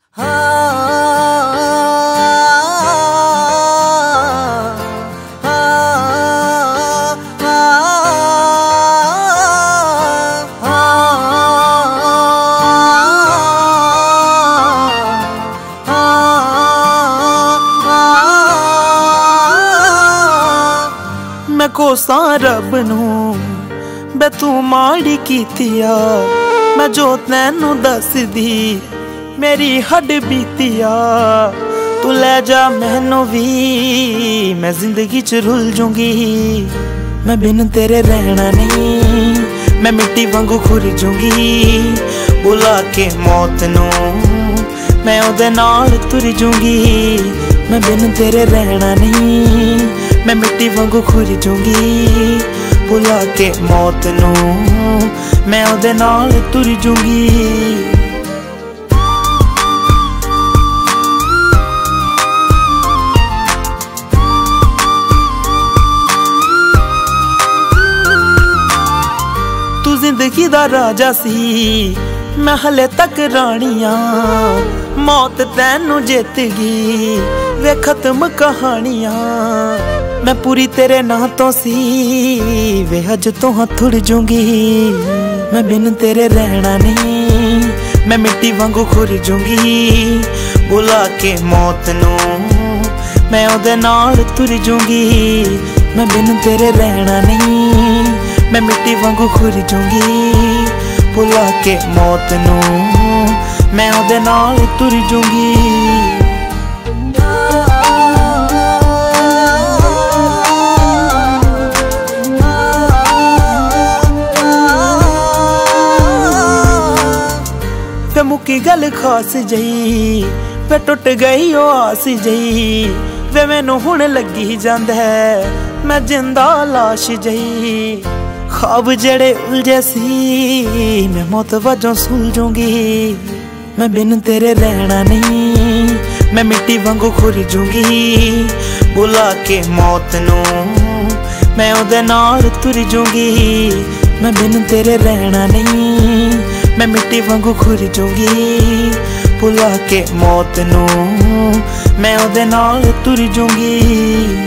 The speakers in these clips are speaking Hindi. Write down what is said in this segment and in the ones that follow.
मैं कोसा रब नूं बे तू माड़ी कीतिया, मैं जो तैनू दसदी मेरी हड बीतिया। तू ले जा मैनू भी, मैं जिंदगी च रुल जूंगी। मैं बिन तेरे रहना नहीं, मैं मिट्टी वांगू खुर जूंगी। बुला के मौत नू मैं ओदे नाल तुर जूंगी। मैं बिन तेरे रहना नहीं, मैं मिट्टी वांगू खुर जूंगी। बुला के मौत नू मैं ओदे नाल तुर जूंगी। तू जिंदगी दा राजा सी, मैं हले तक रानिया। मौत तैनू जित गई वे खत्म कहानियां। मैं पूरी तेरे नां तो सी, वे अज तो हथुड़ जूंगी। मैं बिन तेरे रहना नहीं, मैं मिट्टी वांगू खुर जूंगी। बुला के मौत नू मैं ओदे नाल तुर जूंगी। मैं बिन तेरे रहना नहीं, मैं मिट्टी वांगू खुर जूंगी। बुला के मौत नू मैं ओदे नाल तुर जूंगी। वे मुक्की गल खास जई, वे टुट गई ओ आस जई। वे मैनू हुण लगी जांदा है मैं जिंदा लाश जई। ख्वाब जेड़े उलझे सी, मैं मौत वजों सुलझूंगी। मैं बिन तेरे रहना नहीं, मैं मिट्टी वांगू खुर जूंगी। बुला के मौत नू मैं ओदे नाल तुर जूंगी। मैं बिन तेरे रहना नहीं, मैं मिट्टी वांगू खुर जूंगी। बुला के मौत नू मैं ओदे नाल तुर जूंगी।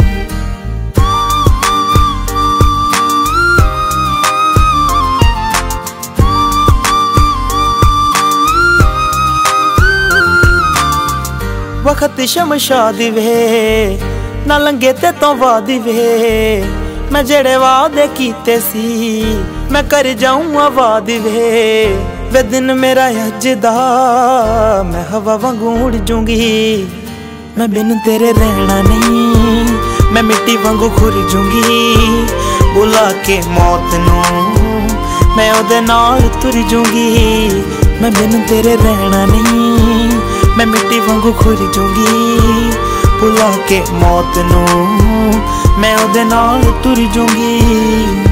वक्त शमशाद वे ना लंघे ते तो बाद वे। मैं जेड़े वादे कीते सी, मैं कर जाऊं आबाद वे दिन मेरा अज दा मैं हवा वांगू उड़ जूंगी। मैं बिन तेरे रहना नहीं, मैं मिट्टी वांगू खुर जूंगी। बुला के मौत नू मैं ओदे नाल तुर जूंगी। मैं बिन तेरे रहना नहीं, मैं मिट्टी वांगू खुर जूंगी। बुला के मौत नू मैं ओदे नाल तुर जूंगी।